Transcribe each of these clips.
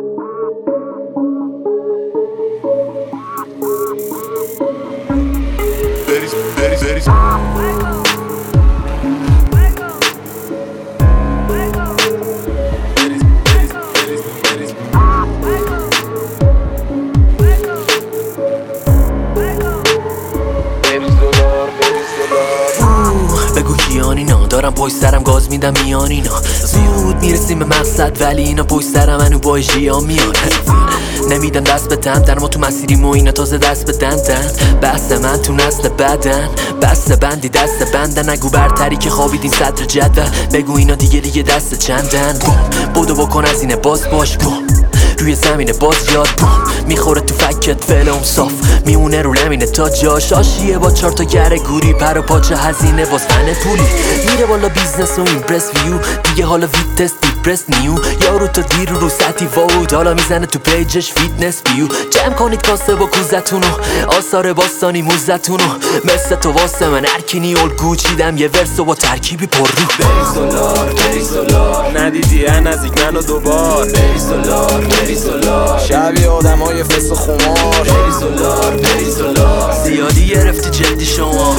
بگو کیان اینا دارم پشت سرم گاز میدم میان اینا زود میرسیم به مقصد ولی اینا پشت سرم منو با اجریا میان نمیدن دست بدن در ما تو مسیریم و اینا تازه دست بدن بحث من تو نسل بدن بسته بندی دست بندن نگو برتری که خوابیدین صدر جدول بگو اینا دیگه دست چندن بودو بکن از اینه باز باش روی زمینه باز یاد میخوره تو فکت فلم صاف میمونه رو نمینه تا جاش آشیه با 4 تا گره گوری پر و پاچه هزینه باز فن پولی میره بالا بیزنس و ایمپرس ویو دیگه حالا ویتس دیپرس نیو یارو تا دیر رو سطحی واود حالا میزنه تو پیجش فیتنس بیو جمع کنید کاسه با کوزتونو آثار باستانی موزتونو مثل تو واسه من ارکینی الگو چیدم یه ورسو با ترکیبی پر رو بری سولار ندیدی نزدیک منو دوبار بری سولار شبیه آدم های فس و خمار بری سولار زیادی گرفتی جدی شما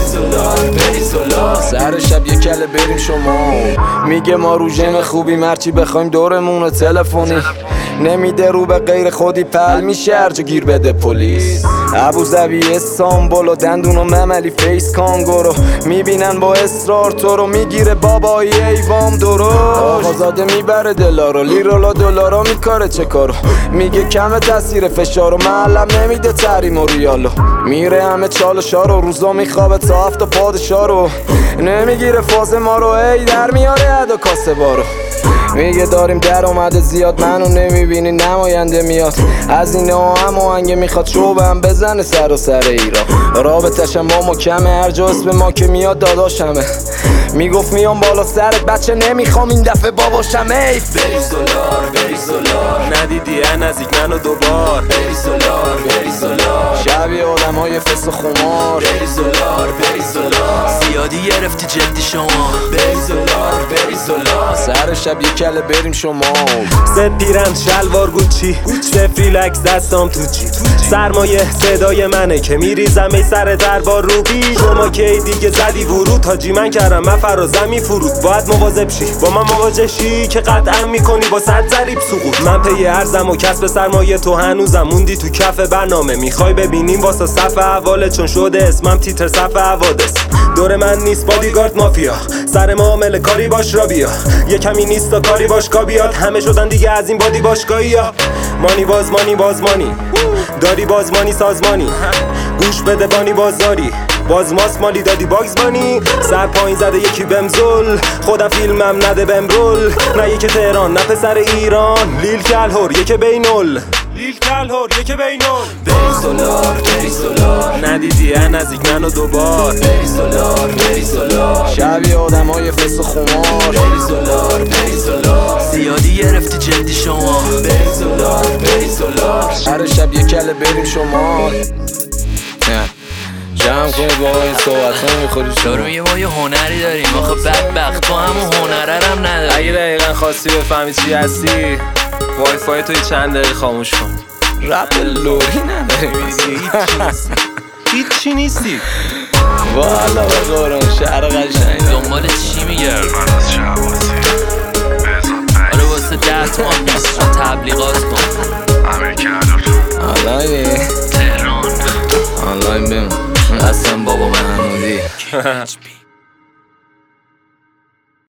بری سولار سر شب یه کله بریم شما میگه ما رو جمع خوبی مرچی بخوایم دورمون تلفنی نمیده رو به غیر خودی پل میشه هرجا گیر بده پلیس ابوظبی استانبول و دندون و مملی فیس کانگورو میبینن با اصرار تو رو میگیره بابایی ایوام درست آقازاده میبره دلارو لیرولا دلارا میکاره چه کارو میگه کم تاثیر فشارو معلم نمیده تریم و ریالو میره همه چال شارو روزا میخوابه تا هفت پادشاه رو نمیگیره فاز ما رو ای در میاره عدا کاسه بارو میگه داریم درآمد زیاد منو نمیبینی نماینده میاد از این هم آهنگ میخواد شوبم بزنه سر و سر ایران رابطشم با ما کمه هر جا اسم ما که میاد داداشمه میگفت میام بالا سرت بچه نمیخوام این دفعه باباشم ایف بری سولار ندیدی نزدیک منو دوبار بری سولار شبیه آدم های فس و خمار بری سولار زیادی گرفتی جدی شما بری سولار سر شب یه کله بریم شما زد پیرن شلوار گوچی سفریلکس دستام تو جیب سرمایه صدای منه که میریزم ای سر دربار روبی شما که دیگه زدی ورود تاجی من کردم من فرازم میفروت باید مواظب شی با من مواجه شی که قطعا میکنی با 100 ضریب سقوط من پی ارزم و کسب سرمایه تو هنوزم موندی تو کف برنامه میخوای ببینیم واسه صف اواله چون شده اسمم تیتر صف حوادث دور من نیست بادیگارد مافیا سر معامله کاری باش را بیا یه کمی نیست تا کاری باشگاه بیاد همه شدن دیگه از این بادی باشگاهی ها بازمانی داری بازمانی سازمانی گوش بده بانی بازاری بازماس مالی دادی باگز بانی سر پایین زده یکی بمزل خودم فیلمم نده بمرول نه یکی تهران نه پسر ایران لیل کلهور یکی بینول بری سولار ندیدی نزدیک منو دوبار بری سولار شبیه آدم های فس و خمار بری سولار زیادی گرفتی جدی شما بری سولار هر شب یه کله بریم شما جمع کنید با این صحبت ها میخوری شما دارم ما یه هنری داریم آخه بدبخت تو همون هنره هم نداری اگه دقیقا خواستی بفهمی چی هستی وای فای توی چند دقیقه خاموش کن رپ لوری نداریم هیچی نیستی والا به قرآن شهر قشنگ دنبال چی میگرد من از شهبازی آره واسه 10 تومن تبلیغات کن آنلاین تهران آنلاین بمون اصلا بابا محمودی